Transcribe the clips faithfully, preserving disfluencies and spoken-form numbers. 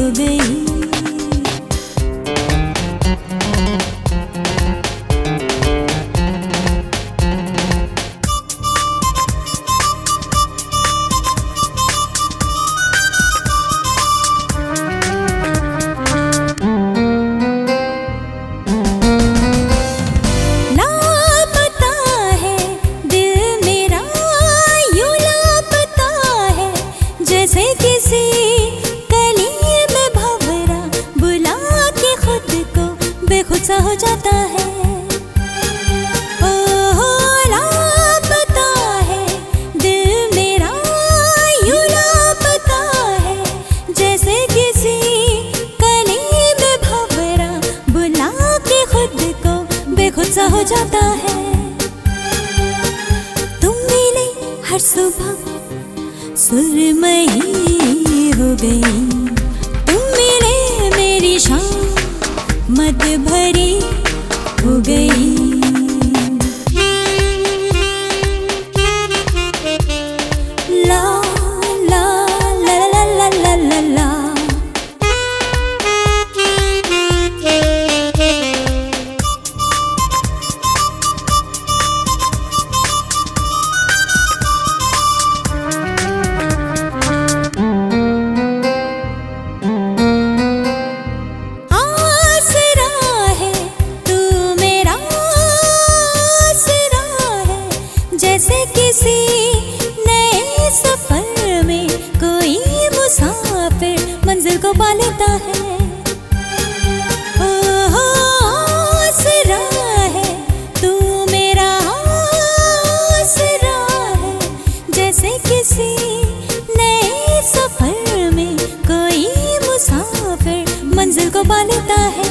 गई। जैसे किसी कली में भंवरा बुला के खुद को बेखुद सा हो जाता है। ओह लापता है दिल मेरा यूं लापता है, जैसे किसी कली में भंवरा बुला के खुद को बेखुद सा हो जाता है। तुम मिले हर सुबह सुरमई हो गई, तुम मिले मेरी शाम मद भरी हो गई। ला ला ला ला ला ला ला ला जैसे किसी नए सफर में कोई मुसाफिर मंजिल को पा लेता है। ओह आसरा है तू मेरा आसरा है, जैसे किसी नए सफर में कोई मुसाफिर मंजिल को पा लेता है।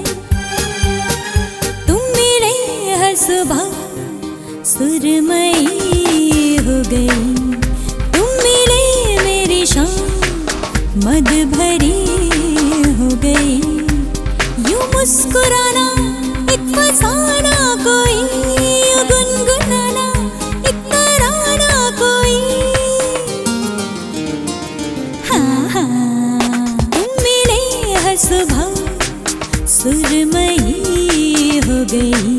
तुम मिले हर सुबह सुरमई हो गई, तुम मिले मेरी शाम मद भरी हो गई। यूं मुस्कुराना एक फसाना कोई, यूं गुनगुनाना एक तराना कोई। हाँ हाँ तुम मिले हर सुबह सुरमई हो गई।